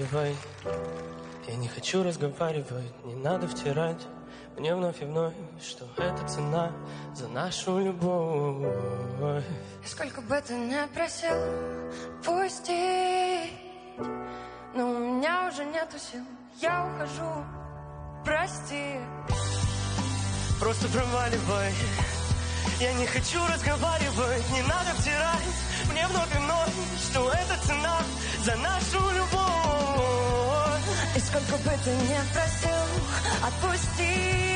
проваливай. Я не хочу разговаривать, не надо втирать мне вновь и вновь, что это цена за нашу любовь. И сколько бы ты ни просил пустить, но у меня уже нету сил, я ухожу, прости. Просто проваливай. Я не хочу разговаривать, не надо втирать мне вновь и вновь, что это цена за нашу любовь. И сколько бы ты ни просил отпустить,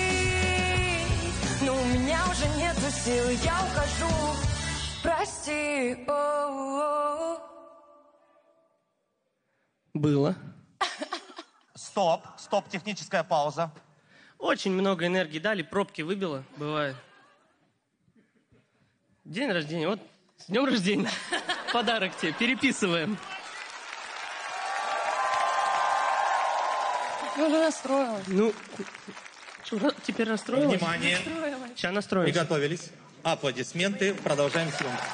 но у меня уже нету сил, я ухожу, прости. Было. Стоп, техническая пауза. Очень много энергии дали, пробки выбило, бывает. День рождения, вот с днем рождения. Подарок тебе, переписываем. Я уже настроилась. Ну, что, теперь настроилась? Внимание. Сейчас настроимся. Приготовились. Аплодисменты. Продолжаем съемку.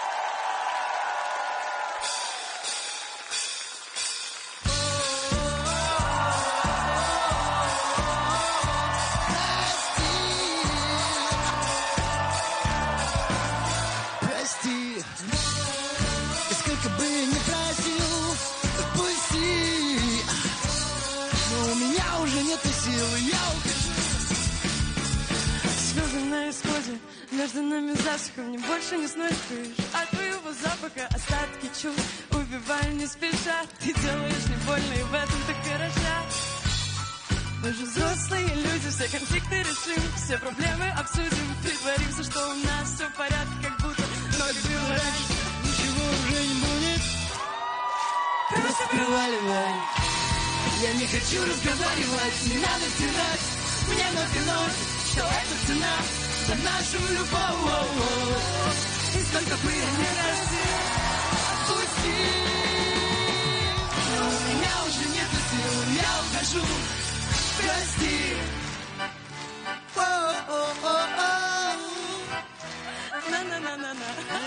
Между нами засуха, мне больше не сносишь от твоего запаха остатки чувств убиваю не спеша. Ты делаешь не больно, и в этом так хороша. Мы же взрослые люди, все конфликты решим, все проблемы обсудим, притворимся, что у нас все в порядке, как будто ноль был раньше. Ничего уже не будет, просто проваливай. Я не хочу разговаривать, не надо втирать мне вновь и вновь, что это цена за нашу любовь. И сколько бы я ни просил отпусти, но у меня уже нет сил, я ухожу, прости. На-на-на-на-на.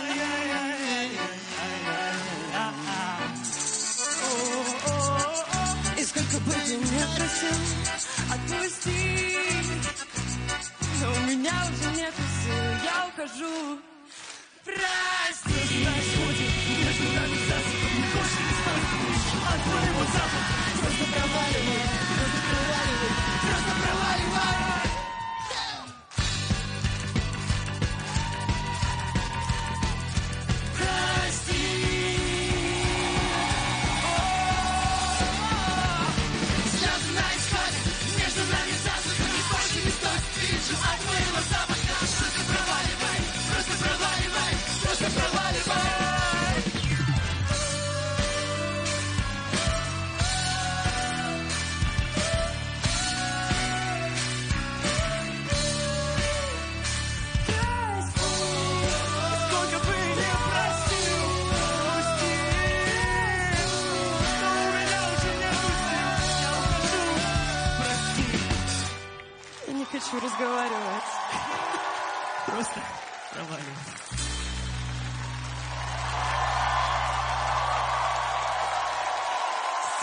И сколько бы я ни просил отпусти, но у меня уже нет сил, я ухожу, прости. Происходит между нами засуха, мне больше не становится от твоего запаха. Просто проваливай, просто проваливай, просто проваливай. Прости. Слезы на исходе, между нами засуха, мне больше не стоит. Вижу от твоего запаха, просто проваливай, просто проваливай, просто проваливай. Сколько бы ни просил отпусти, но у меня уже нету сил, я ухожу, прости. Я не хочу разговаривать. Просто проваливай.